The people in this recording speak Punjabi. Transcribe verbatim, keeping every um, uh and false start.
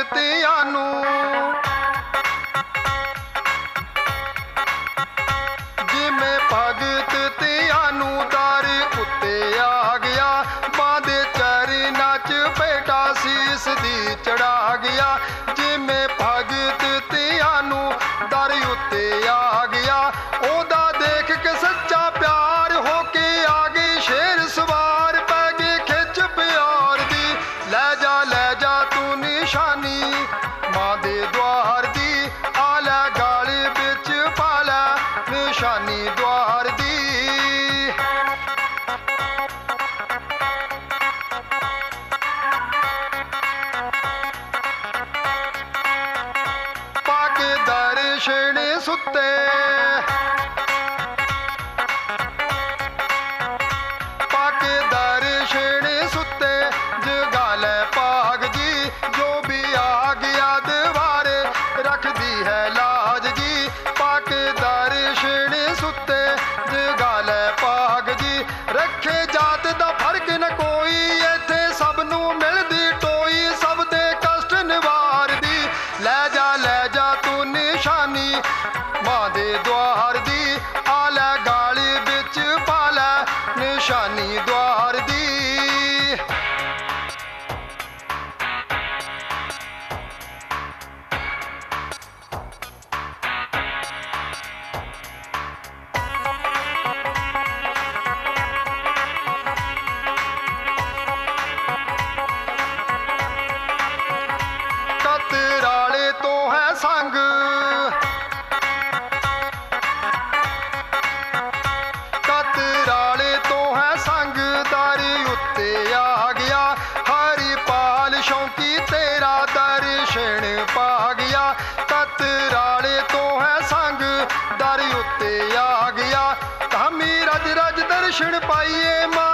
ਧੀਆਂ ਨੂੰ। ਜਿਵੇਂ ਭਗਤ ਧੀਆਂ ਨੂੰ ਦਰ ਉੱਤੇ ਆ ਗਿਆ, ਮਾਂ ਦੇ ਚਰਨਾਂ 'ਚ ਬੇਟਾ ਸੀਸ ਦੀ ਚੜਾ ਗਿਆ। ਜਿਵੇਂ ਭਗਤ ਧੀਆਂ ਨੂੰ ਦਰ ਉੱਤੇ ਆ ਗਿਆ, ਉਹਦਾ ਦੇਖ ਕੇ ਸੱਚਾ ਪਿਆਰ ਹੋ ਕੇ ਆ ਗਈ ਸ਼ੇਰ ਸਵਾਰ, ਪੈ ਗਈ ਖਿੱਚ ਪਿਆਰ ਦੀ। ਲੈ ਜਾ ਲੈ ਜਾ ਤੂੰ ਨਿਸ਼ਾਨੀ ਮਾਂ ਦੇ ਦੁਆਰ ਦੀ, ਆ ਲੈ ਗਲ ਵਿੱਚ ਪਾ ਲੈ ਨਿਸ਼ਾਨੀ ਦੁਆਰ ਦੀ। ਪਾ ਕੇ ਦਰਸ਼ਨ ਸੁੱਤੇ ਪਾ ਕੇ ਦਰਸ਼ਨ ਸੁੱਤੇ, ਜਗਾ ਲੈ ਭਾਗ ਜੀ ਜੋ ਵੀ ਆ ਗਿਆ ਦੁਆਰੇ, ਰੱਖਦੀ ਹੈ ਲਾਜ ਜੀ। ਪਾ ਕੇ ਦਰਸ਼ਨ ਸੁੱਤੇ, ਜਗਾ ਲੈ ਭਾਗ ਜੀ। ਰੱਖੇ ਜਾਤ ਦਾ ਫਰਕ ਨਾ ਕੋਈ, ਇੱਥੇ ਸਭ ਨੂੰ ਮਿਲਦੀ ਟੋਈ, ਸਭ ਦੇ ਕਸ਼ਟ ਨਿਵਾਰਦੀ। ਲੈ ਜਾ ਲੈ ਜਾ ਤੂੰ ਨਿਸ਼ਾਨੀ ਮਾਂ ਦੇ ਦੁਆਰ ਦੀ, ਆ ਲੈ ਗਾਲੀ ਵਿੱਚ ਪਾ ਲੈ ਨਿਸ਼ਾਨੀ ਦੁਆਰ ਦੀ। ਕਤਰਾਲੇ ਤੋਂ ਹੈ ਸੰਗ ਕਤਰਾਲੇ ਤੋਂ ਹੈ ਸੰਗ, ਦਰ ਉੱਤੇ ਆ ਗਿਆ। ਹਰੀਪਾਲ ਸ਼ੌਂਕੀ ਤੇਰਾ ਦਰਸ਼ਨ ਪਾ ਗਿਆ। ਕਤਰਾਲੇ ਤੋਂ ਹੈ ਸੰਗ, ਦਰ ਉੱਤੇ ਆ ਗਿਆ। ਧਾਮੀ ਰਜ ਰਜ ਦਰਸ਼ਨ ਪਾਈਏ ਮਾਂ